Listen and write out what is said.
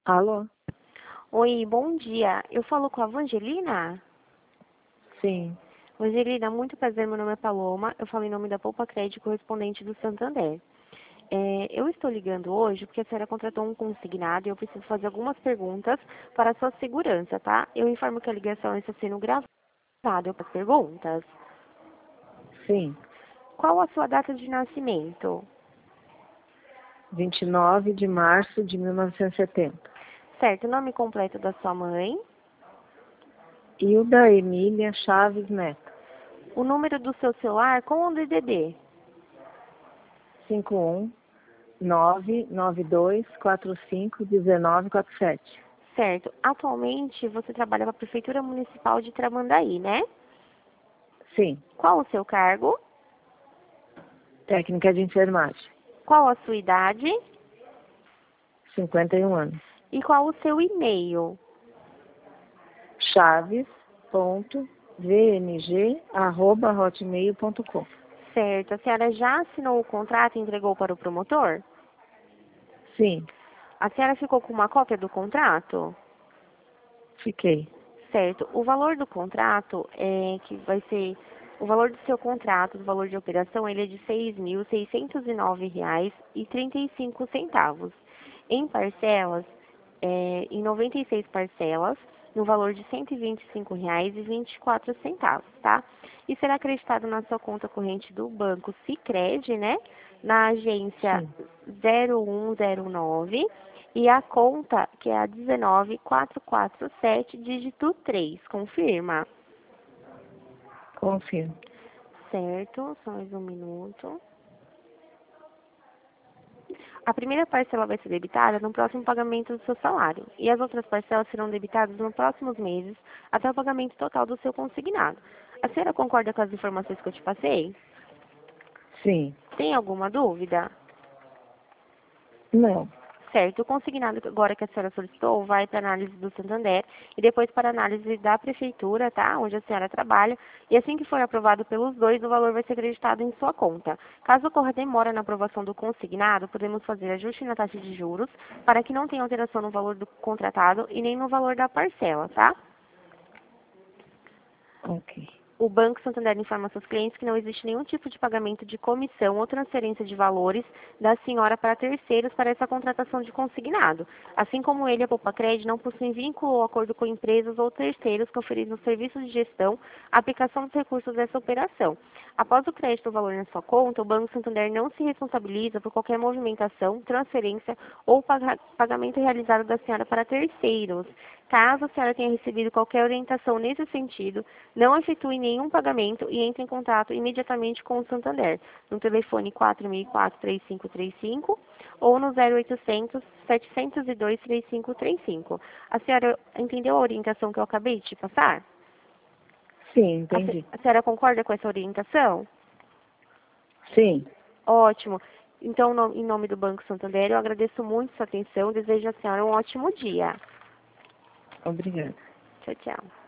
Alô? Oi, bom dia. Eu falo com a Vangelina? Sim, Vangelina, muito prazer, meu nome é Paloma. Eu falo em nome da Poupa Crédito, correspondente do Santander. Eu estou ligando hoje porque a senhora contratou um consignado e eu preciso fazer algumas perguntas para a sua segurança, tá? Eu informo que a ligação está sendo gravada. Eu faço perguntas. sim. Qual a sua data de nascimento? 29 de março de 1970. Certo, o nome completo da sua mãe, Hilda Emília Chaves Neto. o número do seu celular com o DDD. 51992451947. Certo, atualmente você trabalha para a Prefeitura Municipal de Tramandaí, né? Sim, Qual o seu cargo? técnica de enfermagem. Qual a sua idade? 51 anos. E qual o seu e-mail? chaves.vmg@hotmail.com. Certo. A senhora já assinou o contrato e entregou para o promotor? Sim, A senhora ficou com uma cópia do contrato? fiquei. Certo. O valor do contrato que vai ser o valor do seu contrato, o valor de operação, ele é de R$ 6.609,35. Em parcelas, em 96 parcelas, no valor de R$ 125,24, tá? E será acreditado na sua conta corrente do banco Sicredi, né? Na agência Sim, 0109 e a conta que é a 19447, dígito 3. Confirma. confirmo. Certo, só mais um minuto. A primeira parcela vai ser debitada no próximo pagamento do seu salário e as outras parcelas serão debitadas nos próximos meses até o pagamento total do seu consignado. A senhora concorda com as informações que eu te passei? Sim. Tem alguma dúvida? Não. Certo, o consignado agora que a senhora solicitou vai para análise do Santander e depois para análise da prefeitura, tá? Onde a senhora trabalha. E assim que for aprovado pelos dois, o valor vai ser acreditado em sua conta. Caso ocorra demora na aprovação do consignado, podemos fazer ajuste na taxa de juros para que não tenha alteração no valor do contratado e nem no valor da parcela, tá? Ok. O Banco Santander informa seus clientes que não existe nenhum tipo de pagamento de comissão ou transferência de valores da senhora para terceiros para essa contratação de consignado. Assim como ele, a Poupa Crédito, não possui vínculo ou acordo com empresas ou terceiros que ofereçam serviços de gestão, aplicação dos recursos dessa operação. Após o crédito do valor na sua conta, o Banco Santander não se responsabiliza por qualquer movimentação, transferência ou pagamento realizado da senhora para terceiros. Caso a senhora tenha recebido qualquer orientação nesse sentido, não efetue nenhum pagamento e entre em contato imediatamente com o Santander, no telefone 4004-3535 ou no 0800 702 3535. A senhora entendeu a orientação que eu acabei de te passar? Sim, entendi. A senhora concorda com essa orientação? Sim. Ótimo. Então, em nome do Banco Santander, eu agradeço muito sua atenção e desejo à senhora um ótimo dia. Obrigada. Tchau, tchau.